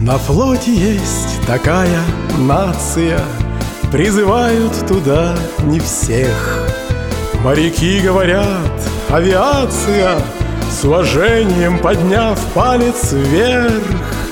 На флоте есть такая нация, призывают туда не всех. Моряки говорят: авиация, с уважением подняв палец вверх.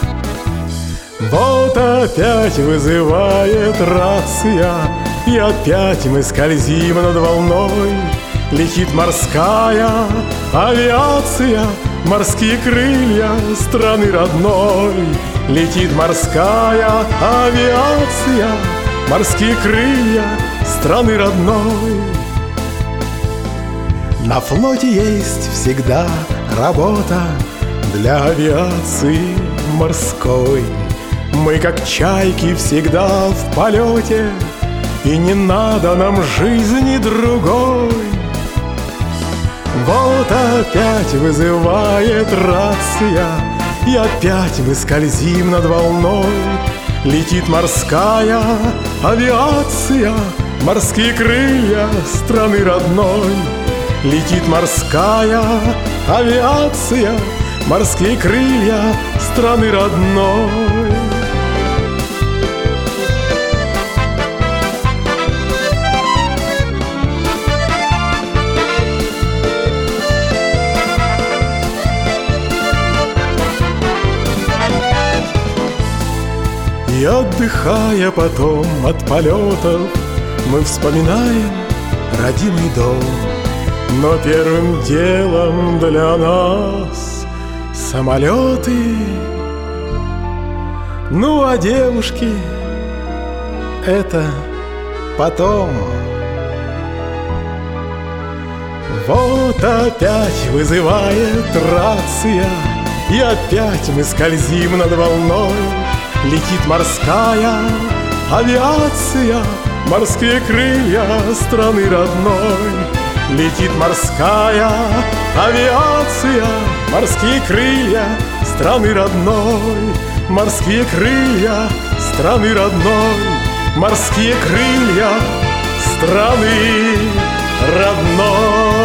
Вот опять вызывает рация, и опять мы скользим над волной. Летит морская авиация, морские крылья страны родной. Летит морская авиация, морские крылья страны родной. На флоте есть всегда работа для авиации морской. Мы, как чайки, всегда в полете, и не надо нам жизни другой. Вот опять вызывает рация, и опять мы скользим над волной. Летит морская авиация, морские крылья страны родной. Летит морская авиация, морские крылья страны родной. И отдыхая потом от полетов, мы вспоминаем родимый дом. Но первым делом для нас самолеты. Ну а девушки — это потом. Вот опять вызывает рация, и опять мы скользим над волной. Летит морская авиация, морские крылья страны родной. Летит морская авиация, морские крылья страны родной. Морские крылья страны родной. Морские крылья страны родной.